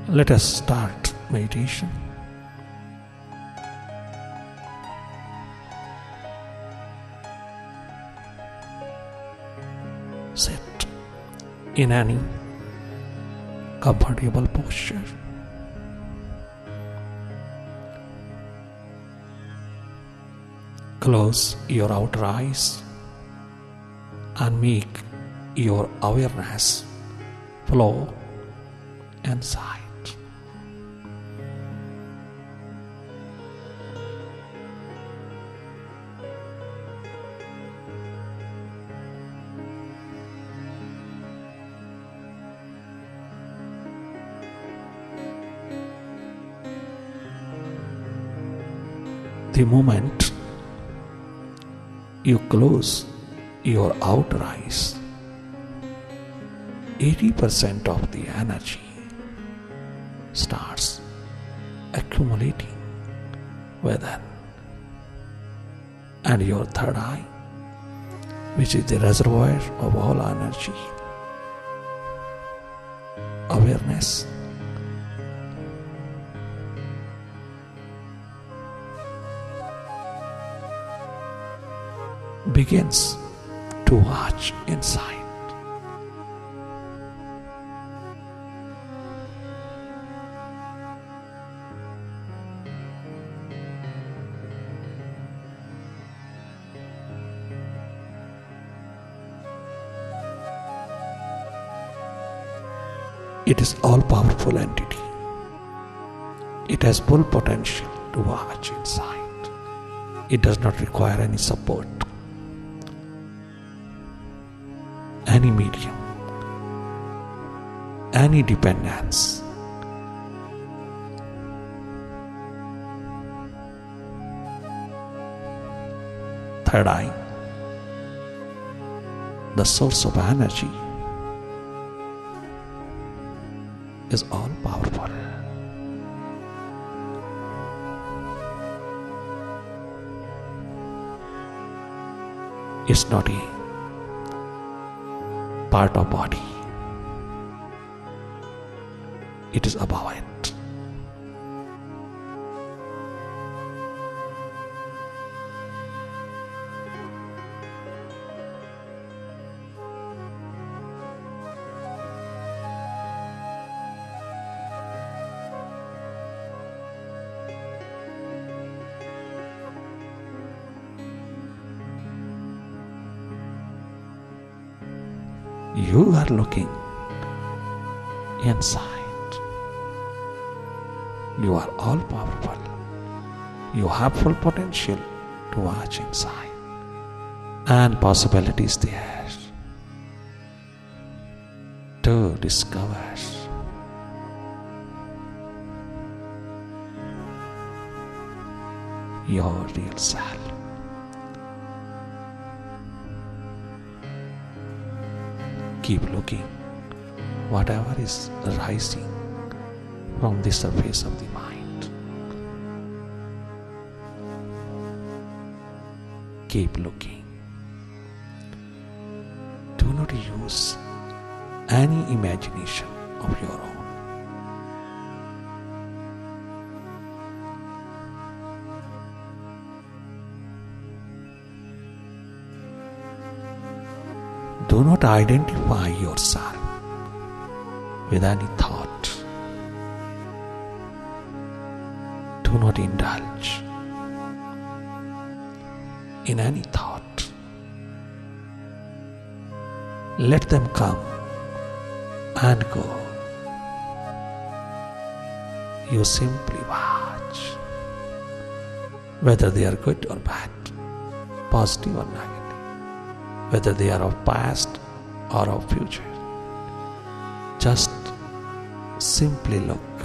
Let us start meditation. Sit in any comfortable posture. Close your outer eyes and make your awareness flow inside. The moment you close your outer eyes, 80% of the energy starts accumulating within, and your third eye, which is the reservoir of all energy, awareness, begins to watch inside. It is all-powerful entity. It has full potential to watch inside. It does not require any support, any medium, any dependence. Third eye, the source of energy, is all powerful. It's not a part of body. It is above it. You are looking inside. You are all powerful. You have full potential to watch inside, and possibilities there to discover your real self. Keep looking, whatever is rising from the surface of the mind. Keep looking. Do not use any imagination of your own. Do not identify yourself with any thought. Do not indulge in any thought. Let them come and go. You simply watch, whether they are good or bad, positive or negative, whether they are of past or of future. Just simply look.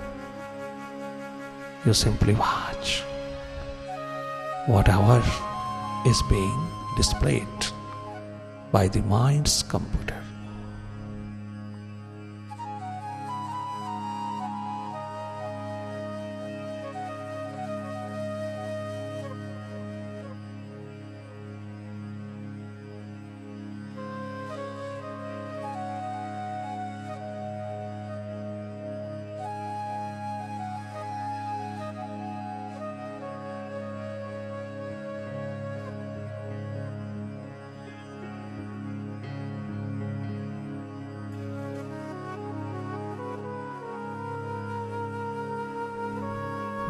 You simply watch whatever is being displayed by the mind's computer.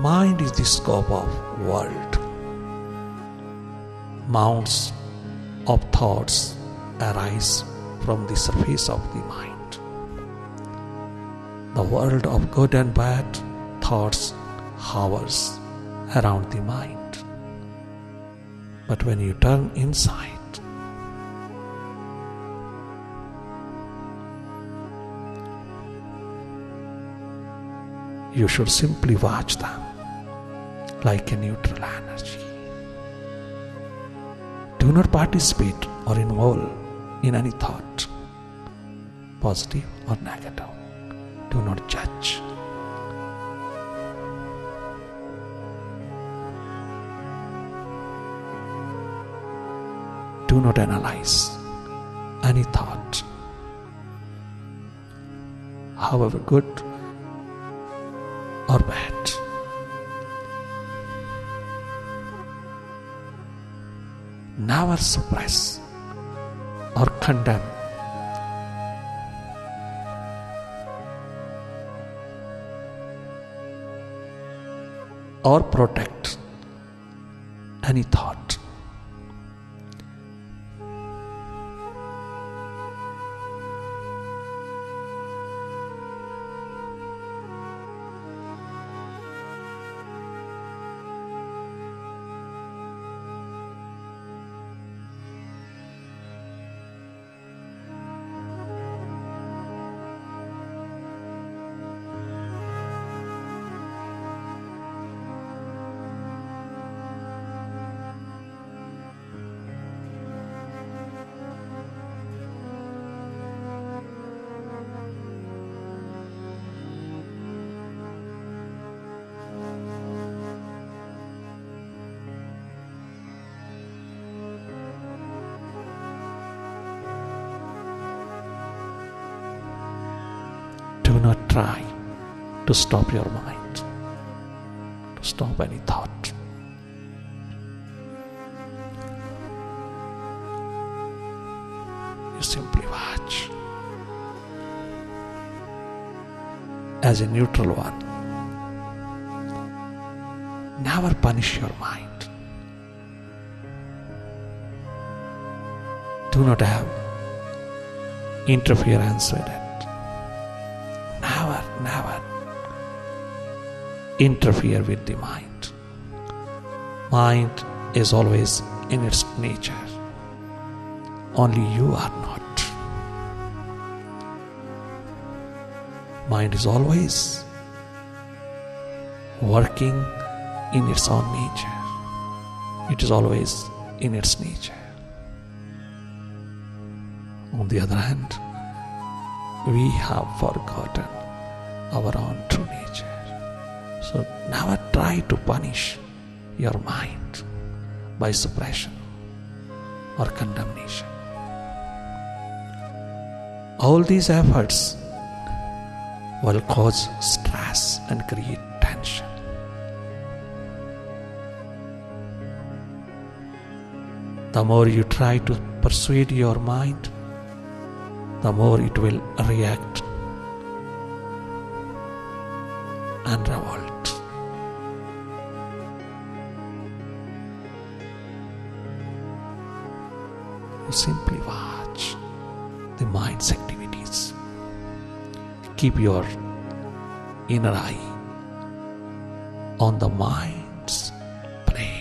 mind is the scope of world. Mounds of thoughts arise from the surface of the mind. The world of good and bad thoughts hovers around the mind. But when you turn inside, you should simply watch them like a neutral energy. Do not participate or involve in any thought, positive or negative. Do not judge. Do not analyze any thought, however good or bad. Never suppress or condemn or protect any thought. Do not try to stop your mind, to stop any thought. You simply watch as a neutral one. Never punish your mind. Do not have interference with it. Never interfere with the mind. Mind is always in its nature. Only you are not. Mind is always working in its own nature. It is always in its nature. On the other hand, we have forgotten our own true nature. So never try to punish your mind by suppression or condemnation. All these efforts will cause stress and create tension. The more you try to persuade your mind, the more it will react and revolt. You simply watch the mind's activities. Keep your inner eye on the mind's play.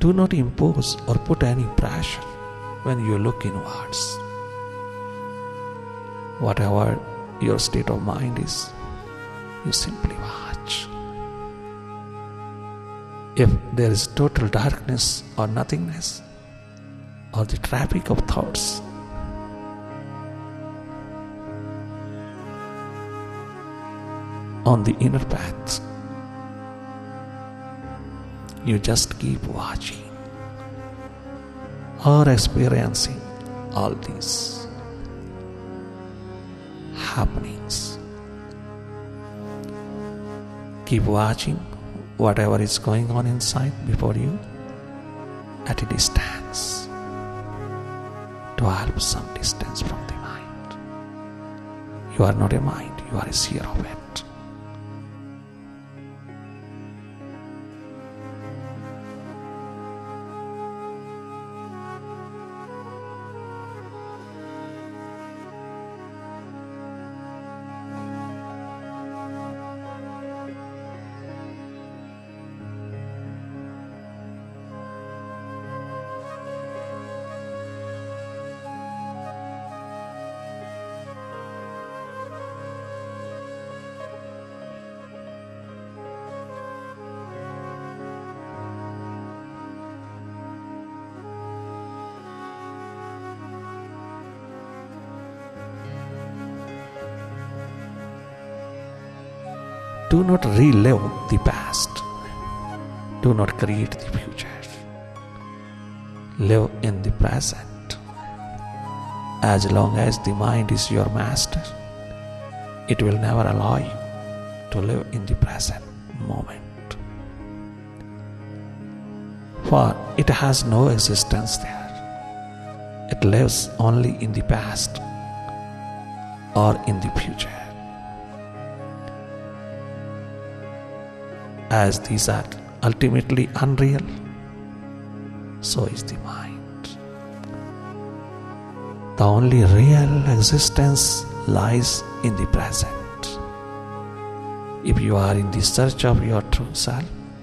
Do not impose or put any pressure when you look inwards. Whatever your state of mind is, you simply watch. If there is total darkness or nothingness, or the traffic of thoughts, on the inner path, you just keep watching or experiencing all these happenings. Keep watching whatever is going on inside before you at a distance, to help some distance from the mind. You are not a mind, you are a seer of it. Do not relive the past. Do not create the future. Live in the present. As long as the mind is your master, it will never allow you to live in the present moment. For it has no existence there. It lives only in the past or in the future. As these are ultimately unreal, so is the mind. The only real existence lies in the present. If you are in the search of your true self,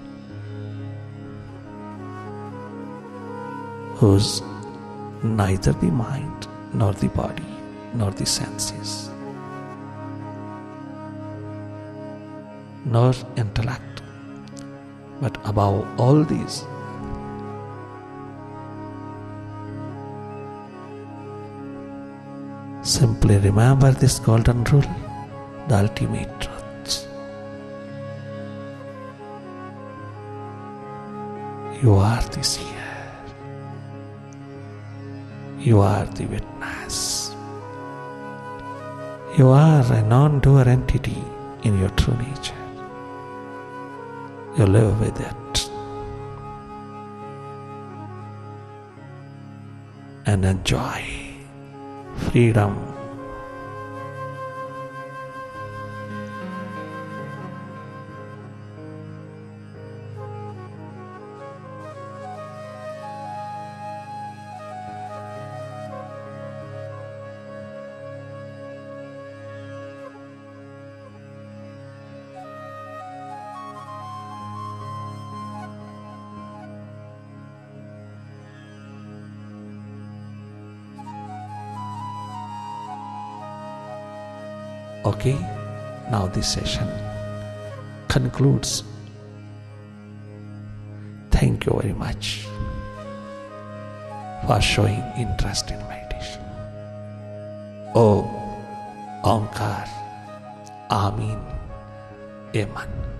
whose neither the mind nor the body nor the senses nor intellect, but above all these, simply remember this golden rule, the ultimate truth. You are the seer. You are the witness. You are a non-doer entity in your true nature. You live with it and enjoy freedom. Okay, now this session concludes. Thank you very much for showing interest in meditation. Om, Omkar, Amin, Amen.